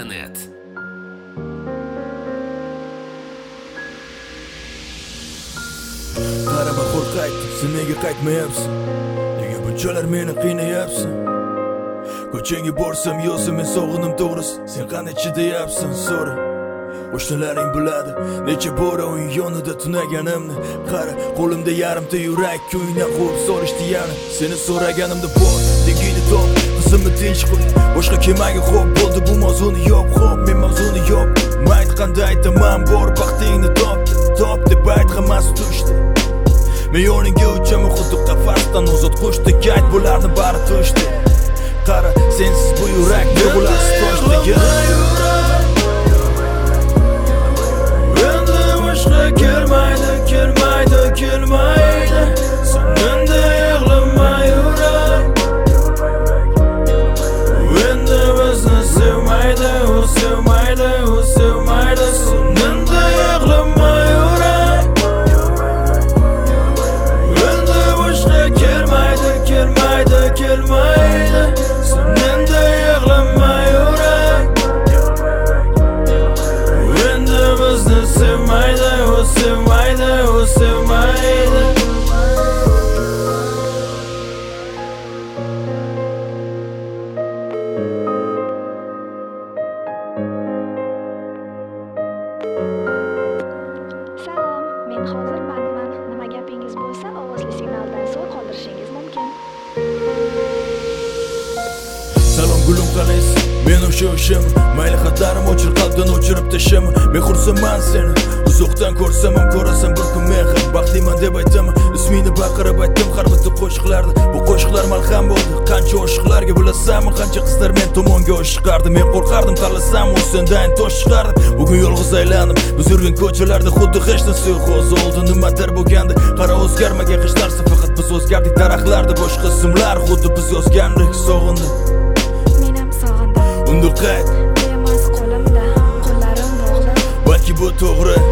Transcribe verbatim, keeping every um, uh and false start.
net. Qarama qo'rqaydi, sen nega qaytmayapsan? Nega bunchalar meni qiynayapsan? Ko'changga borsam yo'lsa men sog'indim to'g'risi, sen qanday chidayapsan? So'ra. Qo'shnilaring biladi, necha bora uning yonida tunaganimni. Qara, qo'limda yarimta yurak, ko'nglimga qo'yib solishdi yana. Seni so'raganimda bor, degingni top, qizimni tinch qo'y. Boshqa kemaga xo'p bo'ldi bu mavzuni yo'q, xo'p men mavzuni yo'q. Mayt qanday aytaman, bor baxtingni top, top deb ayt hammasi tushdi. Men yo'lingga uchaman xuddi qafasdan ozod qo'shdi, ayt bularni bari tushdi. Qara, sensiz bu yurak yig'lasi toshdi. Kelmaydi, kelmaydi, kelmaydi. Seningda yig'lama yurak. Endi bizni sevmaydi, u sevmaydi, u sevmaydi. Seningda yig'lama yurak. Endi boshqa kelmaydi, kelmaydi, kelmaydi. Seningda yig'lama yurak. Endi bizni sevmaydi. Sevmaydi, o sevmaydi. Salom, men hozir bandman. Nima gapingiz bo'lsa, ovozli signaldan so'ng qoldirishingiz mumkin. Salom gulim qalaysiz? Men o'sha o'sham, mayli xatlarim o'chir qalbdan o'chirib tashaman. Men xursandman seni. Uzoqdan ko'rsam ham ko'rasan bir kun men ham baxtliman deb aytaman. Ismingni baqirib aytdim har bitta qo'shiqlarda. Bu qo'shiqlar malham bo'ldi. Qancha oshiqlarga bilasanmi, qancha qizlar men tomonga oshiqardi. Men qo'rqardim tanlasam u sendan tosh chiqardi. Bugun yolg'iz aylanib, biz yurgan ko'chalarda xuddi hech narsa yo'q. Hozir oldin nimadir bo'lgandi. Qara o'zgarmagan hech narsa, faqat biz o'zgardik. Daraxtlarda boshqa ismlar xuddi biz yozgandek. Sog'indim, Men ham sog'indim. unda qayt. Bemas qo'limda, qo'llarim bog'liq. Balki bu to'g'ri.